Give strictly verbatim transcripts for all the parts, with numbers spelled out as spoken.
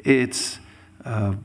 It's uh,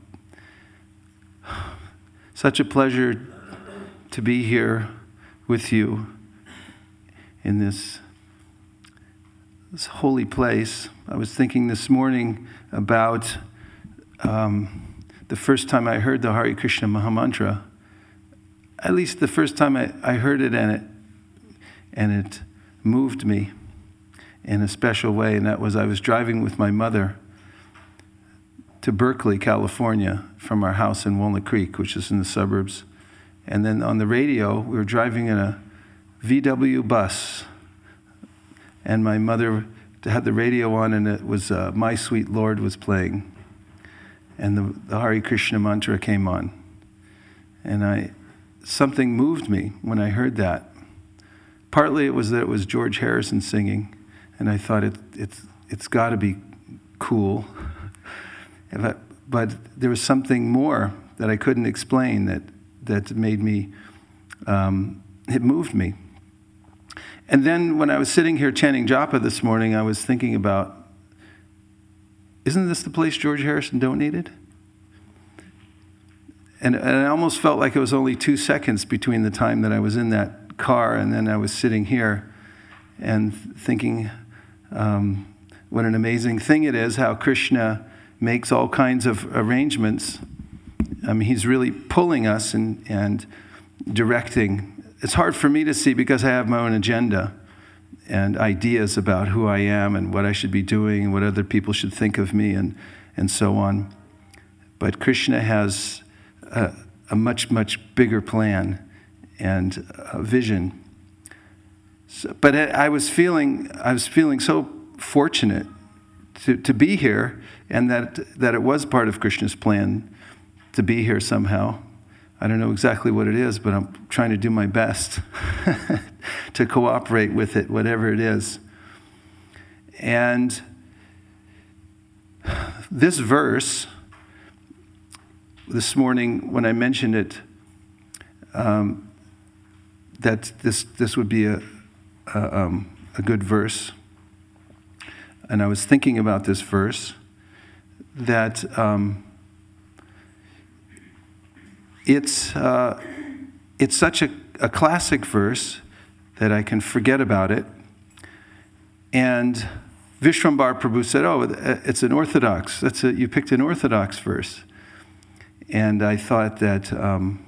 such a pleasure to be here with you in this, this holy place. I was thinking this morning about um, the first time I heard the Hare Krishna Mahamantra. At least the first time I, I heard it and it and it moved me in a special way, and that was I was driving with my mother to Berkeley, California, from our house in Walnut Creek, which is in the suburbs. And then on the radio, we were driving in a V W bus, and my mother had the radio on, and it was uh, My Sweet Lord was playing, and the, the Hare Krishna mantra came on. And I, something moved me when I heard that. Partly it was that it was George Harrison singing, and I thought it, it's it's got to be cool. I, but there was something more that I couldn't explain that that made me, um, it moved me. And then when I was sitting here chanting japa this morning, I was thinking about, isn't this the place George Harrison donated? And, and I almost felt like it was only two seconds between the time that I was in that car and then I was sitting here and thinking um, what an amazing thing it is how Krishna makes all kinds of arrangements. I mean, he's really pulling us and, and directing. It's hard for me to see because I have my own agenda and ideas about who I am and what I should be doing and what other people should think of me and, and so on. But Krishna has a, a much, much bigger plan and a vision. So, but I was feeling, I was feeling so fortunate to, to be here, and that that it was part of Krishna's plan to be here somehow. I don't know exactly what it is, but I'm trying to do my best to cooperate with it, whatever it is. And this verse, this morning when I mentioned it, um, that this this would be a a, um, a good verse, and I was thinking about this verse, that um, it's uh, it's such a, a classic verse that I can forget about it. And Vishwambar Prabhu said, "Oh, it's an Orthodox. That's a, you picked an Orthodox verse," and I thought that. Um,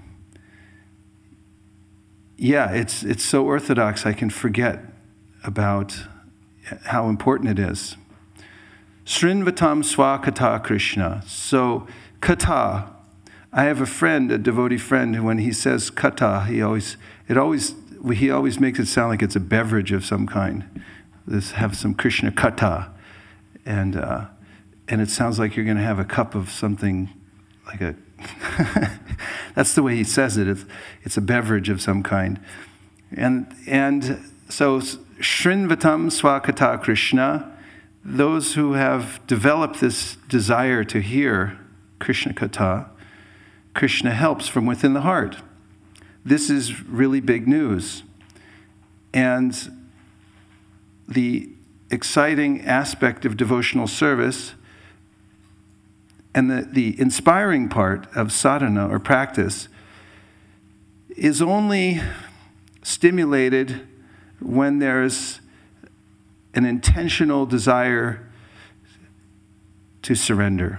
Yeah, it's it's so orthodox I can forget about how important it is. Srinvatam Swakata Krishna. So, kata. I have a friend, a devotee friend, who when he says kata, he always it always he always makes it sound like it's a beverage of some kind. Let's have some Krishna kata, and uh, and it sounds like you're going to have a cup of something like a. That's the way he says it. It's, it's a beverage of some kind. And and so Srinvatam Swakata Krishna, those who have developed this desire to hear Krishna Kata, Krishna helps from within the heart. This is really big news. And the exciting aspect of devotional service and the, the inspiring part of sadhana or practice is only stimulated when there's an intentional desire to surrender.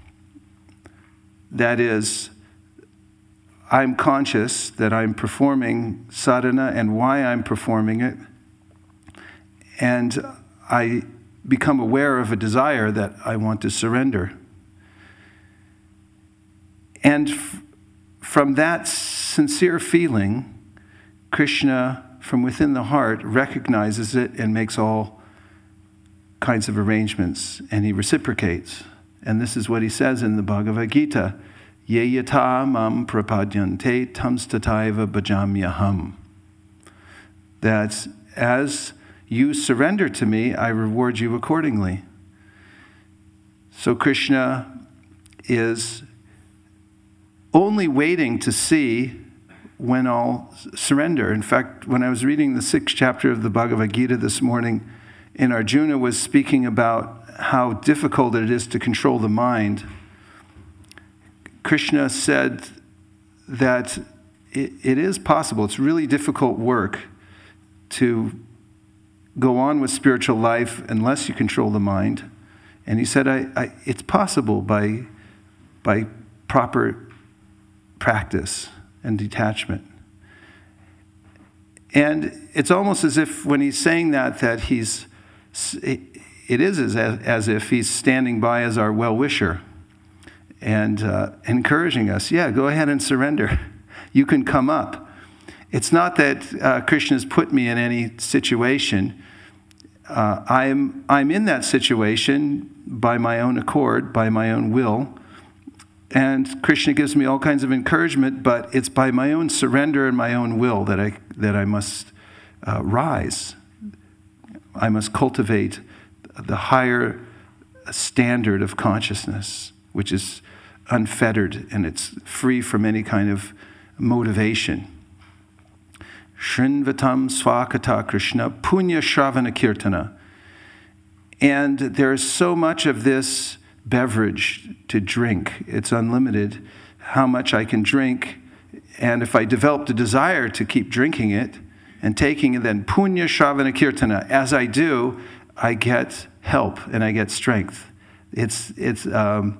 That is, I'm conscious that I'm performing sadhana and why I'm performing it, and I become aware of a desire that I want to surrender. And f- from that sincere feeling, Krishna, from within the heart, recognizes it and makes all kinds of arrangements, and he reciprocates. And this is what he says in the Bhagavad Gita, Ye yata mam prapadyante tamstataiva bhajamyaham. That as you surrender to me, I reward you accordingly. So Krishna is only waiting to see when I'll surrender. In fact, when I was reading the sixth chapter of the Bhagavad Gita this morning, and Arjuna was speaking about how difficult it is to control the mind, Krishna said that it, it is possible. It's really difficult work to go on with spiritual life unless you control the mind. And he said, I, I, it's possible by, by proper practice and detachment. And it's almost as if when he's saying that, that he's, it is as, as if he's standing by as our well-wisher and uh, encouraging us, yeah, go ahead and surrender. You can come up. It's not that uh, Krishna's put me in any situation. Uh, I'm, I'm in that situation by my own accord, by my own will. And Krishna gives me all kinds of encouragement, but it's by my own surrender and my own will that I, that I must uh, rise. I must cultivate the higher standard of consciousness, which is unfettered and it's free from any kind of motivation. Shrinvatam swakata Krishna punya shravana kirtana. And there's so much of this beverage to drink. It's unlimited how much I can drink. And if I develop the desire to keep drinking it and taking it, then punya shravana kirtana. As I do, I get help and I get strength. It's it's um,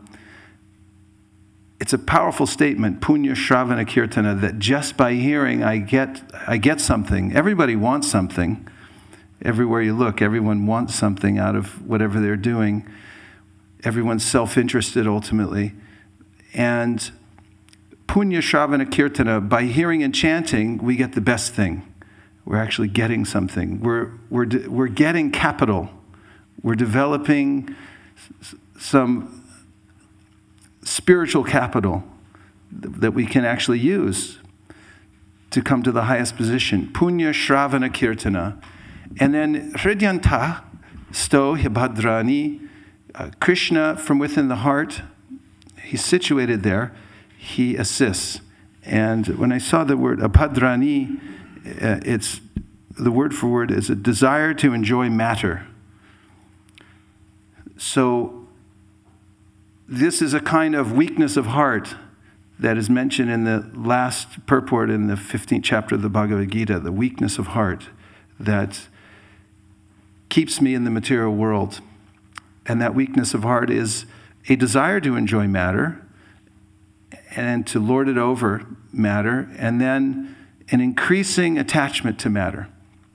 it's a powerful statement, punya shravana kirtana, that just by hearing I get I get something. Everybody wants something. Everywhere you look, everyone wants something out of whatever they're doing. Everyone's self-interested ultimately. And punya shravana kirtana, by hearing and chanting, we get the best thing. We're actually getting something. We're we're we're getting capital. We're developing some spiritual capital that we can actually use to come to the highest position. Punya shravana kirtana. And then hridyanta sto hibhadrani. Uh, Krishna from within the heart, he's situated there, he assists. And when I saw the word abhadrani, uh, it's the word for word is a desire to enjoy matter. So this is a kind of weakness of heart that is mentioned in the last purport in the fifteenth chapter of the Bhagavad Gita, the weakness of heart that keeps me in the material world. And that weakness of heart is a desire to enjoy matter and to lord it over matter, and then an increasing attachment to matter.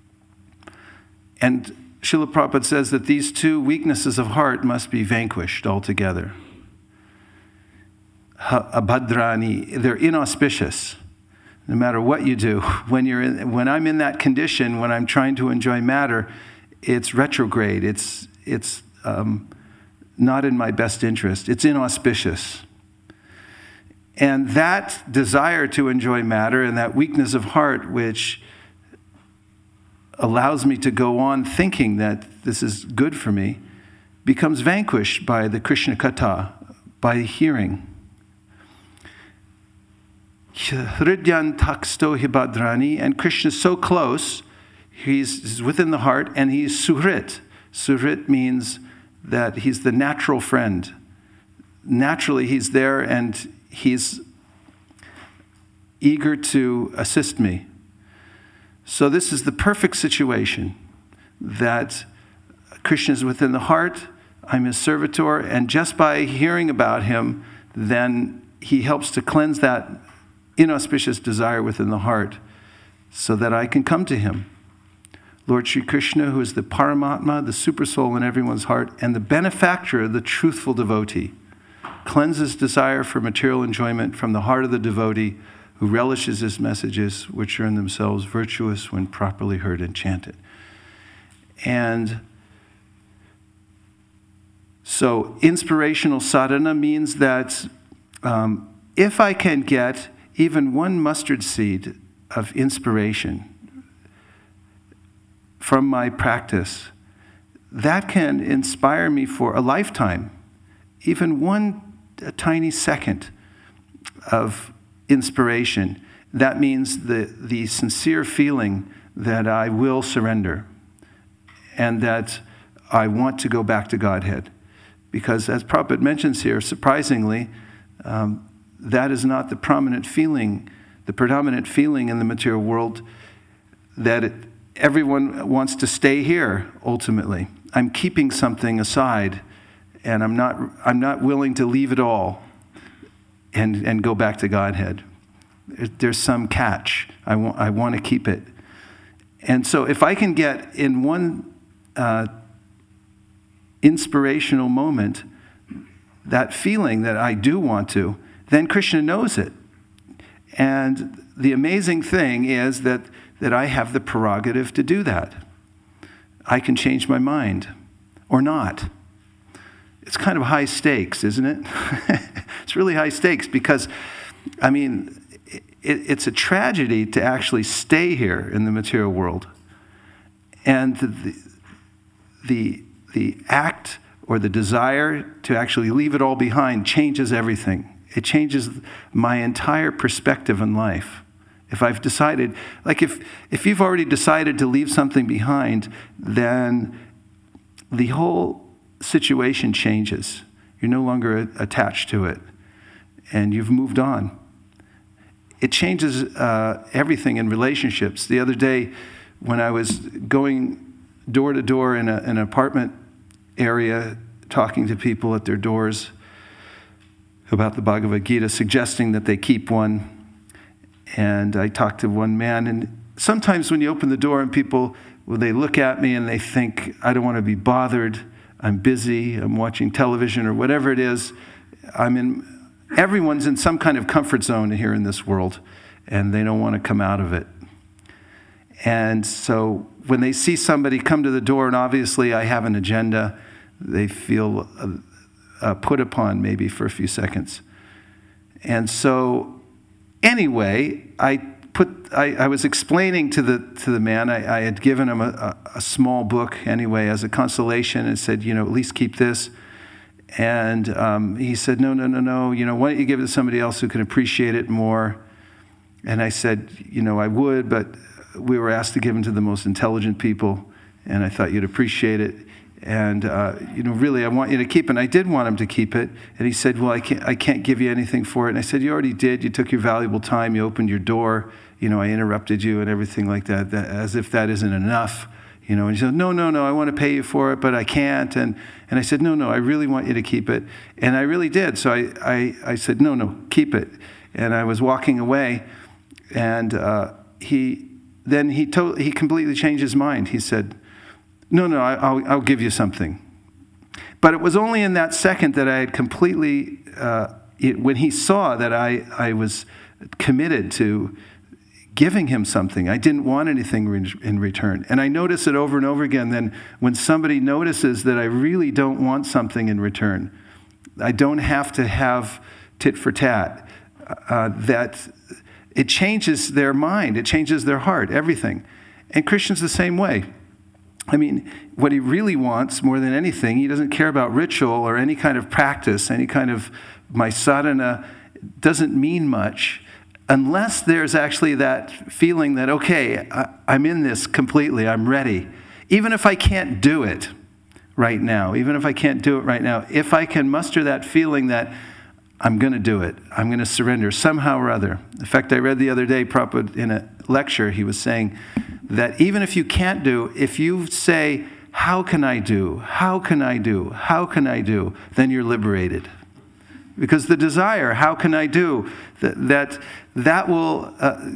And Srila Prabhupada says that these two weaknesses of heart must be vanquished altogether. Abhadrani, they're inauspicious. No matter what you do, when you're in, when I'm in that condition, when I'm trying to enjoy matter, it's retrograde. It's it's um, not in my best interest. It's inauspicious. And that desire to enjoy matter and that weakness of heart, which allows me to go on thinking that this is good for me, becomes vanquished by the Krishna Katha, by hearing. Hridyan taksto hibhadrani, and Krishna is so close, he's, he's within the heart, and he's suhrit. Suhrit means that he's the natural friend. Naturally, he's there and he's eager to assist me. So this is the perfect situation that Krishna is within the heart, I'm his servitor, and just by hearing about him, then he helps to cleanse that inauspicious desire within the heart so that I can come to him. Lord Sri Krishna, who is the Paramatma, the super soul in everyone's heart, and the benefactor of the truthful devotee, cleanses desire for material enjoyment from the heart of the devotee who relishes his messages, which are in themselves virtuous when properly heard and chanted. And so inspirational sadhana means that um, if I can get even one mustard seed of inspiration from my practice, that can inspire me for a lifetime. Even one a tiny second of inspiration, that means the, the sincere feeling that I will surrender and that I want to go back to Godhead. Because as Prabhupada mentions here, surprisingly, um, that is not the prominent feeling, the predominant feeling in the material world, that it, everyone wants to stay here, ultimately. I'm keeping something aside, and I'm not, I'm not willing to leave it all and, and go back to Godhead. There's some catch. I want, I want to keep it. And so if I can get in one uh, inspirational moment that feeling that I do want to, then Krishna knows it. And the amazing thing is that, that I have the prerogative to do that. I can change my mind or not. It's kind of high stakes, isn't it? It's really high stakes because, I mean, it, it's a tragedy to actually stay here in the material world. And the, the, the act or the desire to actually leave it all behind changes everything. It changes my entire perspective in life. If I've decided, like if, if you've already decided to leave something behind, then the whole situation changes. You're no longer attached to it, and you've moved on. It changes uh, everything in relationships. The other day, when I was going door to door in, a, in an apartment area, talking to people at their doors about the Bhagavad Gita, suggesting that they keep one. And I talked to one man, and sometimes when you open the door and people, well, they look at me and they think, I don't want to be bothered, I'm busy, I'm watching television or whatever it is. I'm in, everyone's in some kind of comfort zone here in this world, and they don't want to come out of it. And so when they see somebody come to the door, and obviously I have an agenda, they feel uh, uh, put upon maybe for a few seconds. And so anyway, I put I, I was explaining to the to the man, I, I had given him a, a, a small book anyway as a consolation and said, you know, at least keep this. And um, he said, no, no, no, no, you know, why don't you give it to somebody else who can appreciate it more? And I said, you know, I would, but we were asked to give them to the most intelligent people, and I thought you'd appreciate it. And, uh, you know, really, I want you to keep it. And I did want him to keep it. And he said, well, I can't, I can't give you anything for it. And I said, you already did. You took your valuable time. You opened your door. You know, I interrupted you and everything like that, that as if that isn't enough. You know, and he said, no, no, no, I want to pay you for it, but I can't. And and I said, no, no, I really want you to keep it. And I really did. So I, I, I said, no, no, keep it. And I was walking away, and uh, he then he told, he completely changed his mind. He said, no, no, I, I'll, I'll give you something. But it was only in that second that I had completely, uh, it, when he saw that I, I was committed to giving him something. I didn't want anything re- in return. And I notice it over and over again. Then when somebody notices that I really don't want something in return, I don't have to have tit for tat, uh, that it changes their mind. It changes their heart, everything. And Krishna's the same way. I mean, what he really wants more than anything, he doesn't care about ritual or any kind of practice, any kind of, my sadhana doesn't mean much unless there's actually that feeling that, okay, I, I'm in this completely, I'm ready. Even if I can't do it right now, even if I can't do it right now, if I can muster that feeling that I'm going to do it, I'm going to surrender somehow or other. In fact, I read the other day, Prabhupada, in a lecture, he was saying that even if you can't do, if you say, how can I do, how can I do, how can I do, then you're liberated. Because the desire, how can I do, that that, that will, uh,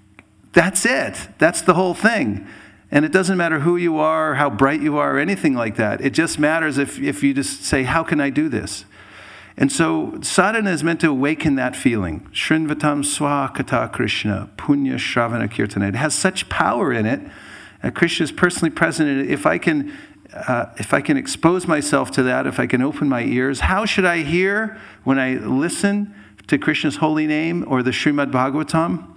that's it. That's the whole thing. And it doesn't matter who you are, or how bright you are, or anything like that. It just matters if, if you just say, how can I do this? And so sadhana is meant to awaken that feeling. Shrinvatam swakata Krishna, punya shravana kirtana. It has such power in it. Uh, Krishna is personally present in it. If I can, uh, if I can expose myself to that, if I can open my ears, how should I hear when I listen to Krishna's holy name or the Srimad Bhagavatam?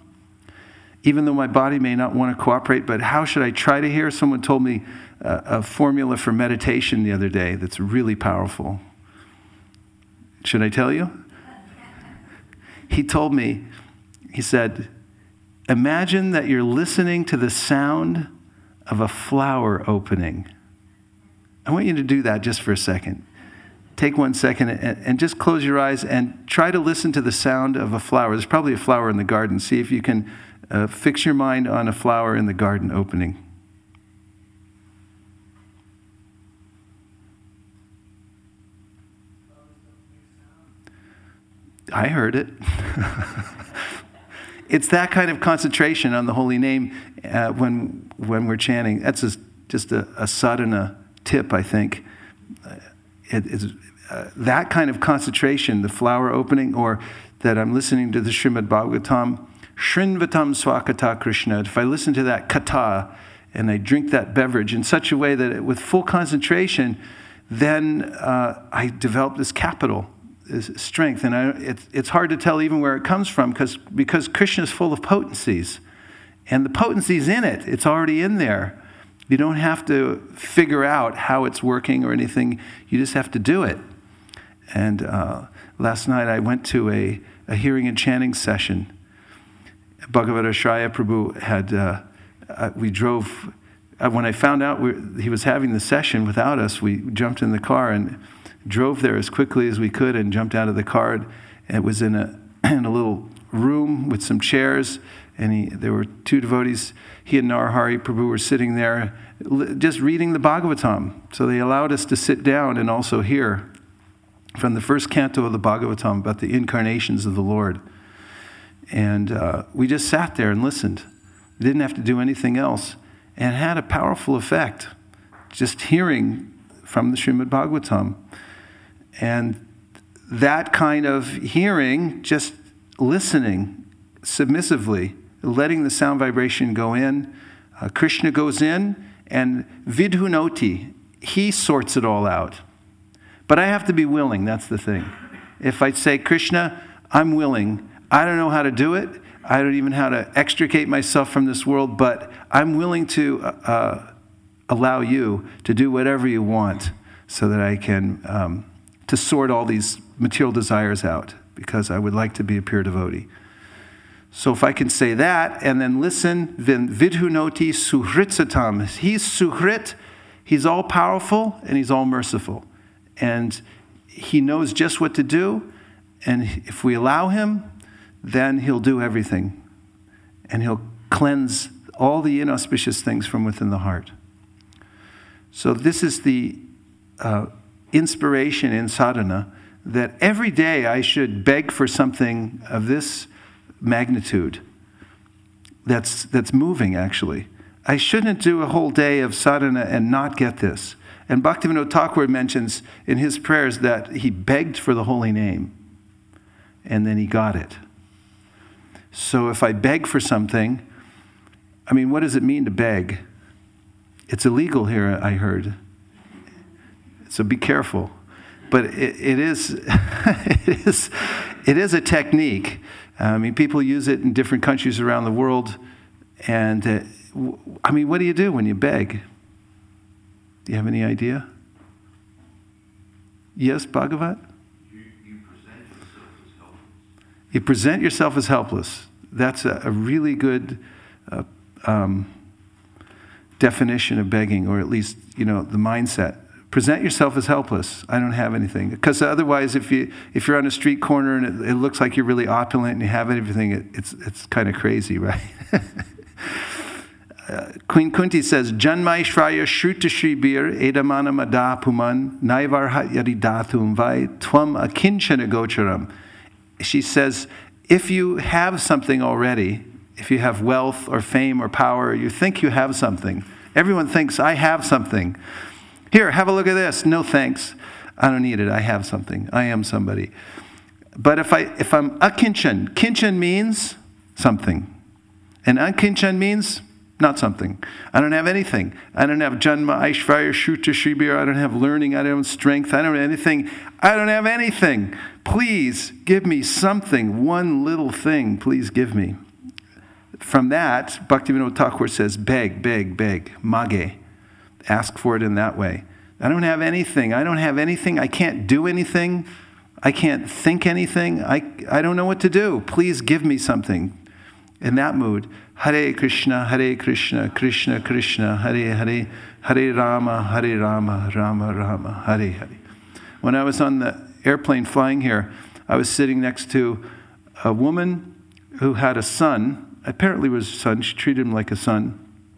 Even though my body may not want to cooperate, but how should I try to hear? Someone told me uh, a formula for meditation the other day that's really powerful. Should I tell you? He told me, he said, imagine that you're listening to the sound of a flower opening. I want you to do that just for a second. Take one second and, and just close your eyes and try to listen to the sound of a flower. There's probably a flower in the garden. See if you can uh, fix your mind on a flower in the garden opening. I heard it. It's that kind of concentration on the holy name uh, when when we're chanting. That's a, just a, a sadhana tip, I think. Uh, it is uh, that kind of concentration, the flower opening, or that I'm listening to the Srimad Bhagavatam, Shrinvatam Swakata Krishna. If I listen to that kata and I drink that beverage in such a way that it, with full concentration, then uh, I develop this capital. Is strength, and I, it, it's hard to tell even where it comes from because because Krishna is full of potencies, and the potency's in it. It's already in there. You don't have to figure out how it's working or anything. You just have to do it. And uh, last night I went to a, a hearing and chanting session. Bhagavata Shraya Prabhu had. Uh, uh, we drove. Uh, when I found out we, he was having the session without us, we jumped in the car and drove there as quickly as we could and jumped out of the car. And it was in a in a little room with some chairs, and he, there were two devotees. He and Narahari Prabhu were sitting there just reading the Bhagavatam. So they allowed us to sit down and also hear from the first canto of the Bhagavatam about the incarnations of the Lord. And uh, we just sat there and listened. We didn't have to do anything else. And it had a powerful effect, just hearing from the Srimad Bhagavatam. And that kind of hearing, just listening submissively, letting the sound vibration go in. Uh, Krishna goes in, and vidhunoti, he sorts it all out. But I have to be willing, that's the thing. If I say, Krishna, I'm willing. I don't know how to do it. I don't even know how to extricate myself from this world, but I'm willing to uh, allow you to do whatever you want so that I can... Um, to sort all these material desires out, because I would like to be a pure devotee. So if I can say that and then listen, then vidhunoti suhritsatam. He's suhrit, he's all powerful and he's all merciful. And he knows just what to do, and if we allow him, then he'll do everything. And he'll cleanse all the inauspicious things from within the heart. So this is the uh, inspiration in sadhana, that every day I should beg for something of this magnitude that's that's moving, actually. I shouldn't do a whole day of sadhana and not get this. And Bhaktivinoda Thakur mentions in his prayers that he begged for the holy name and then he got it. So if I beg for something, I mean, what does it mean to beg? It's illegal here, I heard. So be careful. But it, it is, it is, it is a technique. I mean, people use it in different countries around the world. And uh, I mean, what do you do when you beg? Do you have any idea? Yes, Bhagavat? You, you present yourself as helpless. You present yourself as helpless. That's a, a really good uh, um, definition of begging, or at least, you know, the mindset. Present yourself as helpless. I don't have anything. Because otherwise, if you if you're on a street corner and it, it looks like you're really opulent and you have everything, it, it's it's kind of crazy, right? uh, Queen Kunti says, "Janmai Shraya Shruta Shribir Edamana Mada Puman Naivar Yadidathum Vai Twam Akinchana Gocharam." She says, if you have something already, if you have wealth or fame or power, you think you have something. Everyone thinks, I have something. Here, have a look at this. No thanks. I don't need it. I have something. I am somebody. But if, I, if I'm akinchan, kinchan means something. And unkinchan means not something. I don't have anything. I don't have janma, aishvarya, shruta, shribir. I don't have learning. I don't have strength. I don't have anything. I don't have anything. Please give me something. One little thing, please give me. From that, Bhaktivinoda Thakur says, beg, beg, beg, mage. Ask for it in that way. I don't have anything. I don't have anything. I can't do anything. I can't think anything. I, I don't know what to do. Please give me something. In that mood, Hare Krishna, Hare Krishna, Krishna Krishna, Hare Hare, Hare Rama, Hare Rama, Rama Rama, Hare Hare. When I was on the airplane flying here, I was sitting next to a woman who had a son. Apparently it was a son. She treated him like a son.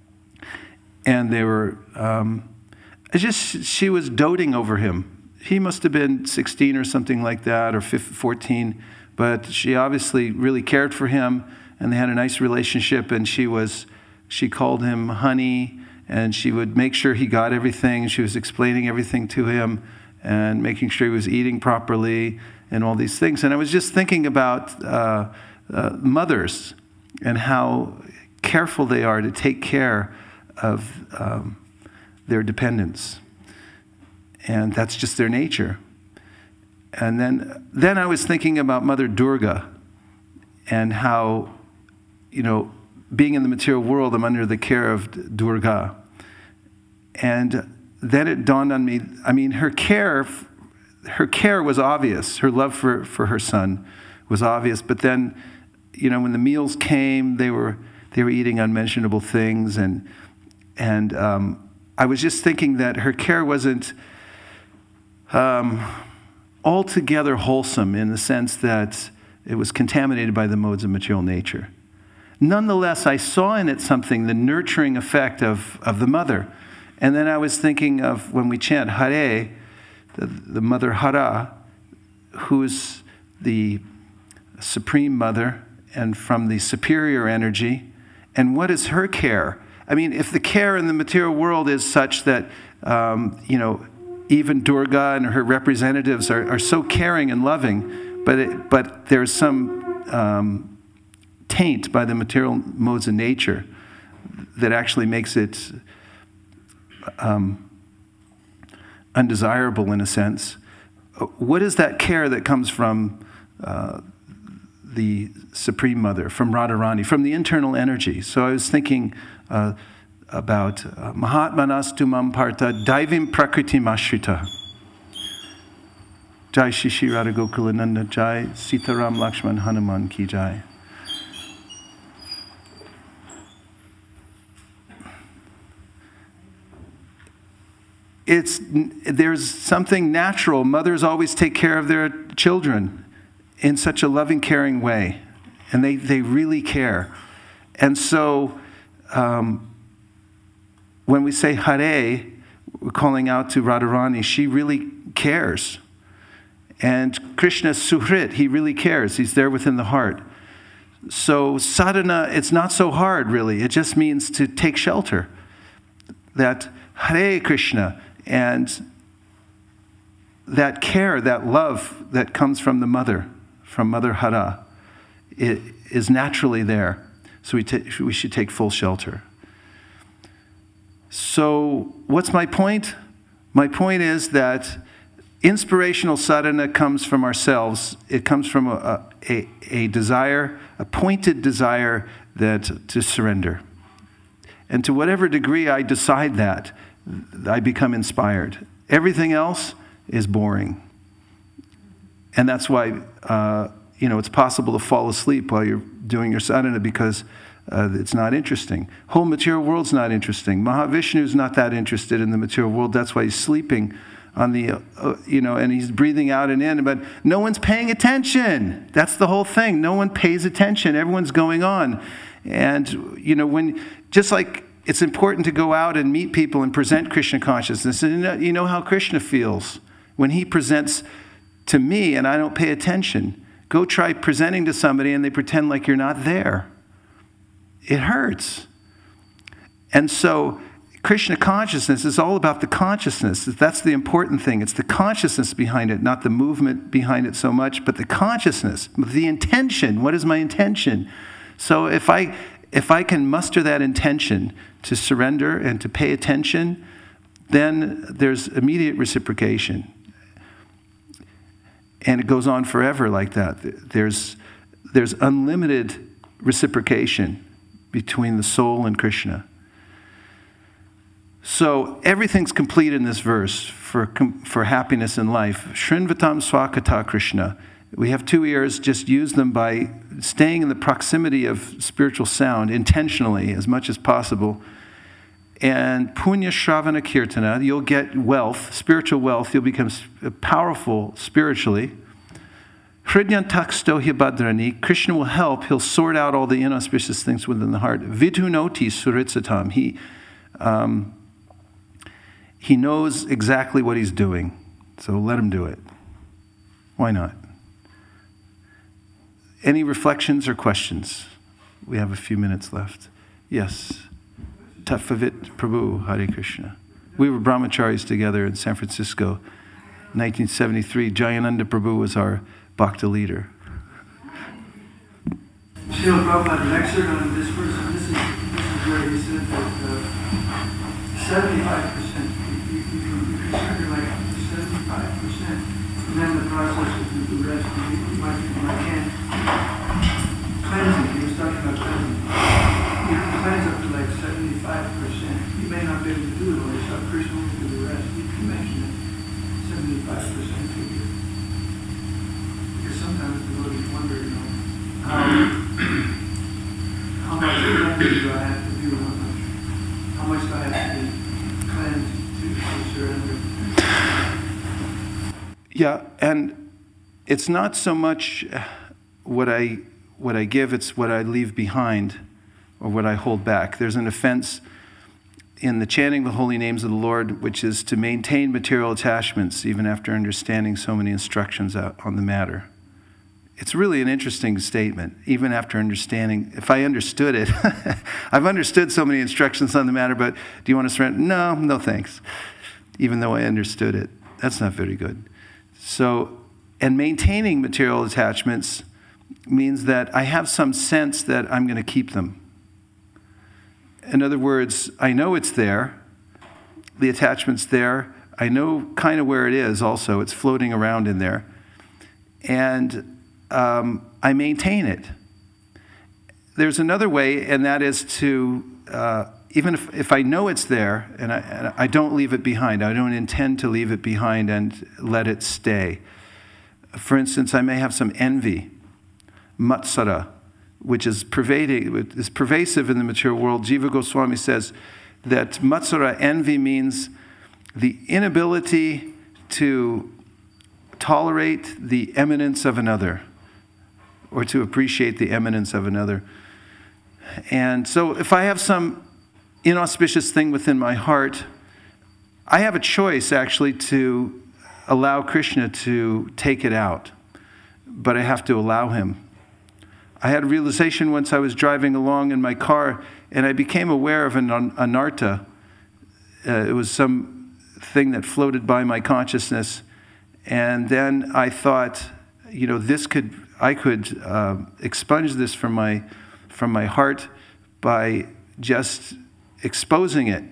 And they were, um, it's just, she was doting over him. He must have been sixteen or something like that, or fourteen. But she obviously really cared for him, and they had a nice relationship. And she was, she called him honey, and she would make sure he got everything. She was explaining everything to him and making sure he was eating properly and all these things. And I was just thinking about uh, uh, mothers and how careful they are to take care of um, their dependents. And that's just their nature. And then, then I was thinking about Mother Durga and how, you know, being in the material world, I'm under the care of Durga. And then it dawned on me, I mean, her care, her care was obvious. Her love for, for her son was obvious. But then, you know, when the meals came, they were they were eating unmentionable things. And, and um, I was just thinking that her care wasn't um, altogether wholesome in the sense that it was contaminated by the modes of material nature. Nonetheless, I saw in it something, the nurturing effect of, of the mother. And then I was thinking of when we chant Hare, the, the mother Hara, who's the supreme mother and from the superior energy. And what is her care? I mean, if the care in the material world is such that, um, you know, even Durga and her representatives are, are so caring and loving, but, it, but there's some um, taint by the material modes of nature that actually makes it Um, undesirable in a sense. What is that care that comes from uh, the Supreme Mother, from Radharani, from the internal energy? So I was thinking uh, about uh, Mahatmanastu mam partha daivim prakritim ashrita. Jai Shishi Radha Gokulananda Jai, Sitaram Lakshman Hanuman Ki Jai. It's, there's something natural. Mothers always take care of their children in such a loving, caring way. And they, they really care. And so um, when we say Hare, we're calling out to Radharani, she really cares. And Krishna Suhrit, he really cares. He's there within the heart. So sadhana, it's not so hard, really. It just means to take shelter. That Hare Krishna, and that care, that love that comes from the mother, from Mother Hara, it is naturally there. So we, ta- we should take full shelter. So what's my point? My point is that inspirational sadhana comes from ourselves. It comes from a, a, a desire, a pointed desire that to surrender. And to whatever degree I decide that, I become inspired. Everything else is boring. And that's why, uh, you know, it's possible to fall asleep while you're doing your sadhana because uh, it's not interesting. Whole material world's not interesting. Mahavishnu's not that interested in the material world. That's why he's sleeping on the, uh, you know, and he's breathing out and in, but no one's paying attention. That's the whole thing. No one pays attention. Everyone's going on. And, you know, when, just like it's important to go out and meet people and present Krishna consciousness. And you know, you know how Krishna feels when he presents to me and I don't pay attention. Go try presenting to somebody and they pretend like you're not there. It hurts. And so Krishna consciousness is all about the consciousness. That's the important thing. It's the consciousness behind it, not the movement behind it so much, but the consciousness, the intention. What is my intention? So if I if I can muster that intention to surrender and to pay attention, then there's immediate reciprocation. And it goes on forever like that. There's, there's unlimited reciprocation between the soul and Krishna. So everything's complete in this verse for, for happiness in life. Shrinvatam swakata Krishna. We have two ears, just use them by staying in the proximity of spiritual sound intentionally as much as possible. And punya shravana kirtana, you'll get wealth, spiritual wealth. You'll become powerful spiritually. Hridyantaksto hibhadrani, Krishna will help. He'll sort out all the inauspicious things within the heart. Vidhunoti suritsatam, he, um, he knows exactly what he's doing. So let him do it. Why not? Any reflections or questions? We have a few minutes left. Yes. Tattva-vitt Prabhu, Hare Krishna. We were brahmacharis together in San Francisco, nineteen seventy-three. Jayananda Prabhu was our Bhakta leader. Srila Prabhupada lectured on this verse, and this is, this is where he said that uh, seventy-five percent, you, you, you can consider like up to seventy-five percent, and then the process of the rest, you, you might think, well, I can't. Cleansing, he was talking about cleansing. You can cleanse up to like seventy-five percent. You may not be able to do it all yourself. Krishna will do the rest. You can mention it, seventy-five percent figure. Because sometimes the devotees wonder, you know, how, how much cleansing do I have to do? How much, how much do I have to be cleansed to, to surrender? Yeah, and it's not so much what I what I give, it's what I leave behind or what I hold back. There's an offense in the chanting the holy names of the Lord, which is to maintain material attachments even after understanding so many instructions out on the matter. It's really an interesting statement, even after understanding. If I understood it, I've understood so many instructions on the matter, but do you want to surrender? No, no thanks. Even though I understood it. That's not very good. So, and maintaining material attachments means that I have some sense that I'm going to keep them. In other words, I know it's there. The attachment's there. I know kind of where it is also. It's floating around in there. And um, I maintain it. There's another way, and that is to, uh, even if, if I know it's there, and I, and I don't leave it behind. I don't intend to leave it behind and let it stay. For instance, I may have some envy, matsara, which is pervading, is pervasive in the material world. Jiva Goswami says that matsara, envy, means the inability to tolerate the eminence of another or to appreciate the eminence of another. And so if I have some inauspicious thing within my heart, I have a choice actually to allow Krishna to take it out, but I have to allow him. I had a realization once I was driving along in my car, and I became aware of an anartha. Uh, it was some thing that floated by my consciousness, and then I thought, you know, this could I could uh, expunge this from my from my heart by just exposing it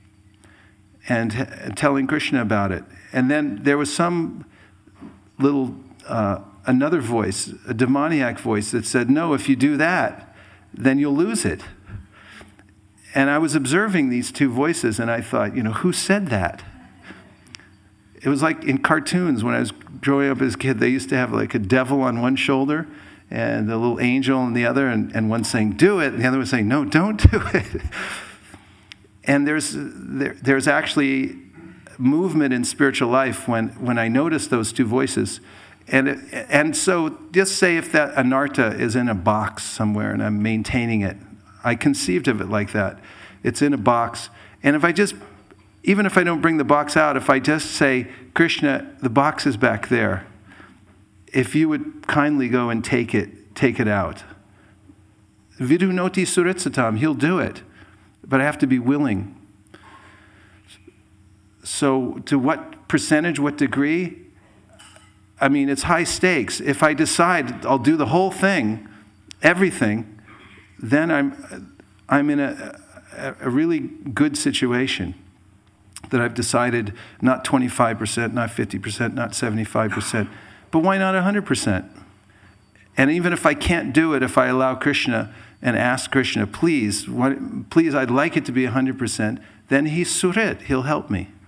and, and telling Krishna about it. And then there was some little. Uh, another voice, a demoniac voice that said, no, if you do that, then you'll lose it. And I was observing these two voices, and I thought, you know, who said that? It was like in cartoons when I was growing up as a kid, they used to have like a devil on one shoulder and a little angel on the other, and, and one saying, do it, and the other was saying, no, don't do it. And there's there, there's actually movement in spiritual life when, when I notice those two voices. And and so just say if that anartha is in a box somewhere and I'm maintaining it. I conceived of it like that. It's in a box. And if I just, even if I don't bring the box out, if I just say, Krishna, the box is back there. If you would kindly go and take it, take it out. Vidhunoti suritsatam, he'll do it. But I have to be willing. So to what percentage, what degree? I mean, it's high stakes. If I decide I'll do the whole thing, everything, then I'm I'm in a, a, a really good situation that I've decided not twenty-five percent, not fifty percent, not seventy-five percent, but why not one hundred percent? And even if I can't do it, if I allow Krishna and ask Krishna, please, what, please, I'd like it to be one hundred percent, then he's surit, he'll help me.